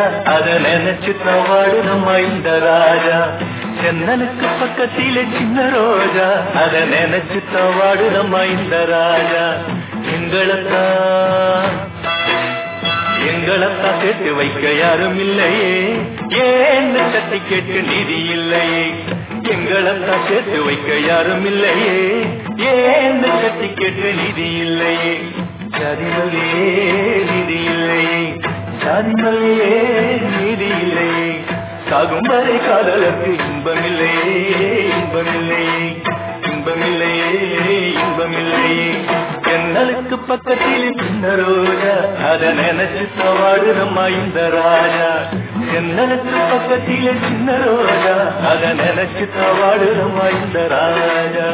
அத நினைச்சு தவாடுதம்மா இந்த ராஜா. ஜன்னலுக்கு பக்கத்திலே சின்ன ரோஜா, அத நினைச்சு தவாடுதம்மா இந்த ராஜா. எங்களத்தான் கேட்டு வைக்க யாரும் இல்லையே, ஏன்னு கட்டி கேட்டு நிதி இல்லையே. எங்களத்தான் கேட்டு வைக்க யாரும் இல்லையே, ஏன்னு கட்டி கேட்டு நிதி இல்லையே. ஜாதிமல்லியே நிதி இல்லையே, ஜாதிமல்லியே நிதி இல்லையே. சாகும் வரை காதலுக்கு இன்பமில்லையே, இன்பமில்லையே, இன்பமில்லையே, இன்பமில்லையே. ஜன்னலுக்கு பக்கத்தில் சின்ன ரோஜா, அத நினைச்சு தவாடுதம்மா இந்த ராஜா. ஜன்னலுக்கு பக்கத்தில் சின்ன ரோஜா, அத நினைச்சு தவாடுதம்மா இந்த ராஜா.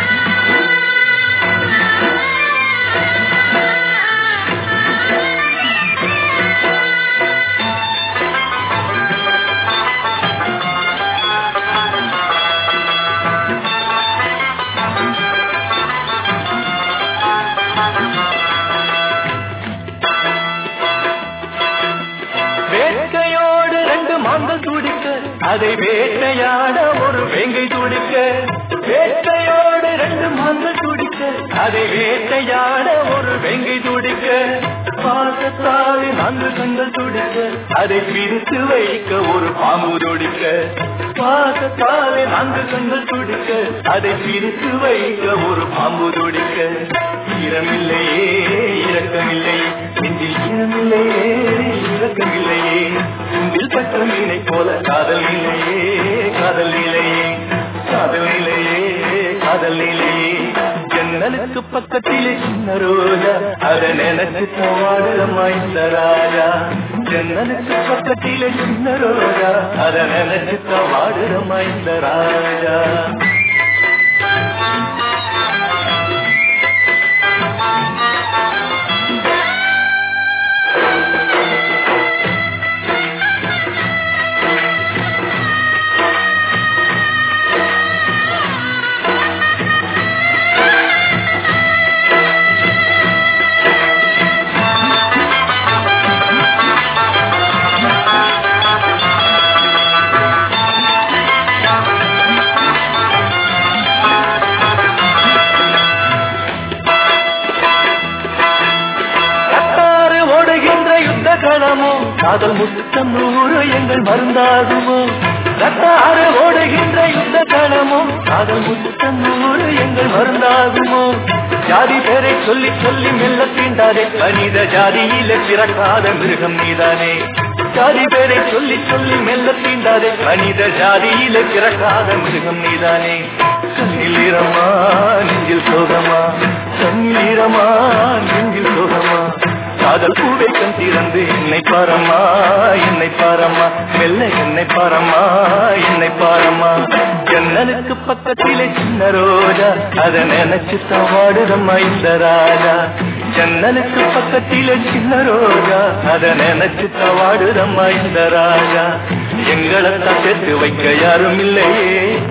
வேட்கையோடு ரெண்டு மான்கள் துடிக்க, அதை வேட்டையாட ஒரு வேங்கை துடிக்க. வேட்கையோடு ரெண்டு மான்கள் துடிக்க, அதை வேட்டையாட ஒரு வேங்கை துடிக்க. பாசத்தாலே 4 கண்கள் துடிக்க, அதை பிரித்து வைக்க ஒரு பாம்பு துடிக்க. பாசத்தாலே 4 கண்கள் துடிக்க, அதை பிரித்து வைக்க ஒரு பாம்பு துடிக்க. ஈரமில்லையே, இரக்கமில்லையே, நெஞ்சில் ஈரமில்லையே, இரக்கமில்லையே. உண்டில் பட்ட மீனை போல காதல் இல்லையே, காதல் இல்லையே, காதல் இல்லையே, காதல் இல்லையே. ஜன்னலுக்கு பக்கத்திலே சின்ன ரோஜா, அத நினைச்சு தவாடுதம்மா இந்த ராஜா. ஜன்னலுக்கு பக்கத்திலே சின்ன ரோஜா, அத நினைச்சு தவாடுதம்மா இந்த ராஜா. காதல் முத்தம் 100 எங்கள் மருந்தாகுமோ. ரத்தாறு ஓடுகின்ற யுத்த களமும், காதல் முத்தம் 100 எங்கள் மருந்தாகுமோ. ஜாதி பேரை சொல்லி சொல்லி மெல்ல தீண்டாதே, மனித ஜாதியில பிறக்காத மிருகம் நீதானே. ஜாதி பேரை சொல்லி சொல்லி மெல்ல தீண்டாதே, மனித ஜாதியில பிறக்காத மிருகம் நீதானே. கண்ணில் ஈரமா நெஞ்சில் சோகமா, கண்ணில் ஈரமா நெஞ்சில் சோகமா. காதல் பூவை கண் திறந்து என்னை பாரம்மா, என்னை பாரம்மா, மெல்ல என்னை பாரம்மா, என்னை பாரம்மா. ஜன்னலுக்கு பக்கத்திலே சின்ன ரோஜா, அத நினைச்சு தவாடுதம்மா இந்த ராஜா. ஜன்னலுக்கு பக்கத்திலே சின்ன ரோஜா, அத நினைச்சு தவாடுதம்மா இந்த ராஜா. எங்களத்தான் சேர்த்து வைக்க யாரும் இல்லையே,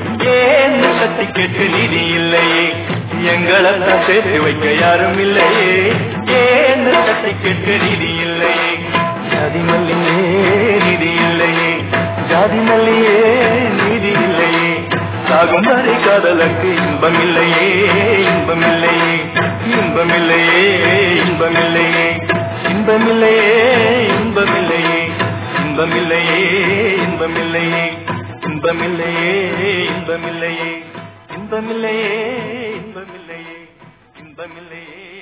ஏன்னு கட்டி கேட்டு நிதி இல்லையே. எங்களத்தான் சேர்த்து வைக்க யாரும் இல்லையே, ஏன்னு கட்டி கேட்டு நிதி இல்லையே. ஜாதி மல்லியே நிதி இல்லையே, ஜாதி மல்லியே நிதி இல்லையே. சாகும் வரை காதலுக்கு இன்பமில்லையே, இன்பமில்லையே, இன்பமில்லையே, இன்பமில்லையே, இன்பமில்லையே, இன்பமில்லையே, இன்பமில்லையே, இன்பமில்லையே, இன்பமில்லையே, இன்பமில்லையே, இன்பமில்லையே, இன்பமில்லையே, இன்பமில்லையே.